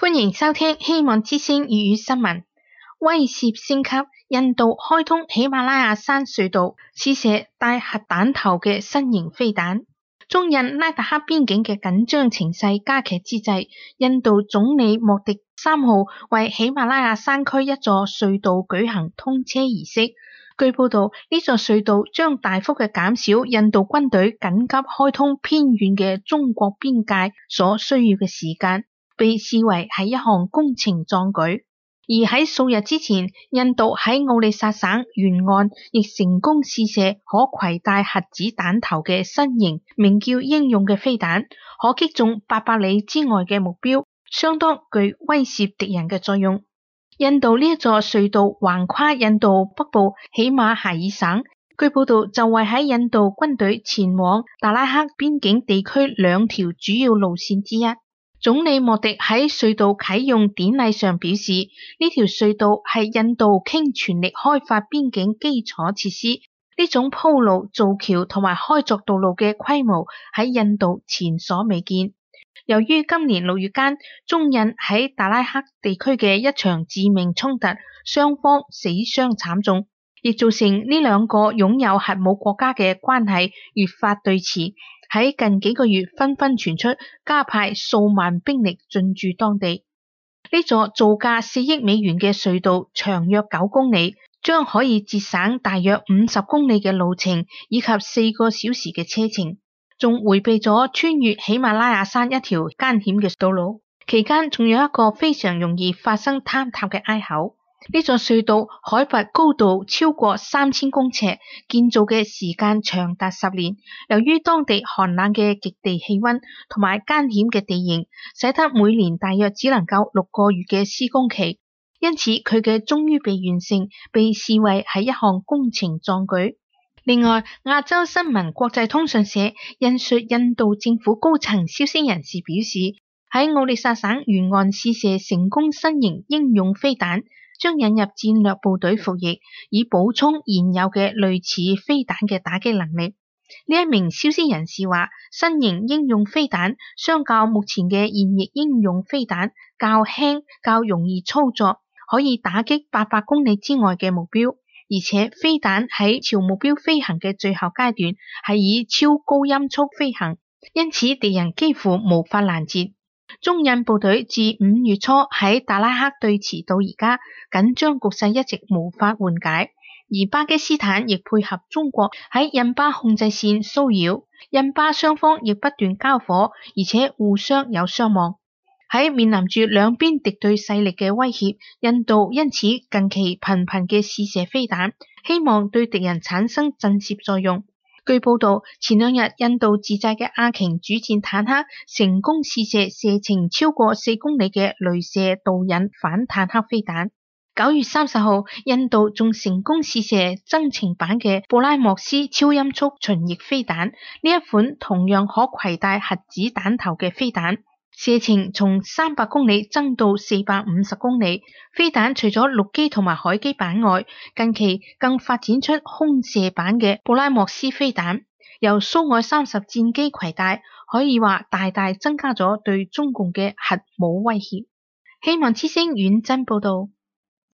歡迎收聽希望之聲粵語新聞。威懾升級，印度開通喜馬拉雅山隧道，試射帶核彈頭嘅新型飛彈。中印拉達克邊境嘅緊張情勢加劇之際，印度總理莫迪3號為喜馬拉雅山區一座隧道舉行通車儀式。據報道，呢座隧道將大幅嘅減少印度軍隊緊急開通偏遠嘅中國邊界所需要嘅時間，被視為係一項工程壯舉。而喺數日之前，印度喺奧利薩省沿岸亦成功試射可攜帶核子彈頭嘅新型名叫英勇嘅飛彈，可擊中800里之外嘅目標，相當具威懾敵人嘅作用。印度呢一座隧道橫跨印度北部喜馬哈爾省，據報道就位喺印度軍隊前往達拉克邊境地區2條主要路線之一。總理莫迪喺隧道啟用典禮上表示，呢條隧道係印度傾全力開發邊境基礎設施，呢種鋪路、造橋同埋開鑿道路嘅規模喺印度前所未見。由於今年6月間，中印喺達拉克地區嘅一場致命衝突，雙方死傷慘重，亦造成呢兩個擁有核武國家嘅關係越發對峙。喺近幾個月紛紛傳出加派數萬兵力進駐當地。呢座造價4億美元嘅隧道長約9公里，將可以節省大約50公里嘅路程以及4個小時嘅車程，仲迴避咗穿越喜馬拉雅山一條艱險嘅道路。期間仲有一個非常容易發生坍塌嘅隘口。呢座隧道海拔高度超過3000公尺，建造嘅時間長達10年。由於當地寒冷嘅極地氣溫同埋艱險嘅地形，使得每年大約只能夠6個月嘅施工期，因此佢嘅終於被完成，被視為係一項工程壯舉。另外，亞洲新聞國際通訊社引述印度政府高層消息人士表示，喺奧利薩省沿岸試射成功新型英勇飛彈，將引入戰略部隊服役，以補充現有嘅類似飛彈嘅打擊能力。呢一名消息人士話，新型英勇飛彈相較目前嘅現役英勇飛彈較輕、較容易操作，可以打擊800公里之外嘅目標，而且飛彈喺朝目標飛行嘅最後階段係以超高音速飛行，因此敵人幾乎無法攔截。中印部隊自5月初喺達拉克對峙到而家，緊張局勢一直無法緩解，而巴基斯坦亦配合中國喺印巴控制線騷擾，印巴雙方亦不斷交火，而且互相有傷亡。喺面臨住兩邊敵對勢力嘅威脅，印度因此近期頻頻嘅試射飛彈，希望對敵人產生震懾作用。據報道，前2日印度自製嘅阿瓊主戰坦克成功試射射程超過4公里嘅雷射導引反坦克飛彈。9月30號，印度仲成功試射增程版嘅布拉莫斯超音速巡弋飛彈，呢一款同樣可攜帶核子彈頭嘅飛彈，射程從300公里增到450公里。飛彈除咗陸基同埋海基版外，近期更發展出空射版嘅布拉莫斯飛彈，由蘇愛30戰機攜帶，可以話大大增加咗對中共嘅核武威脅。希望之聲遠真報道。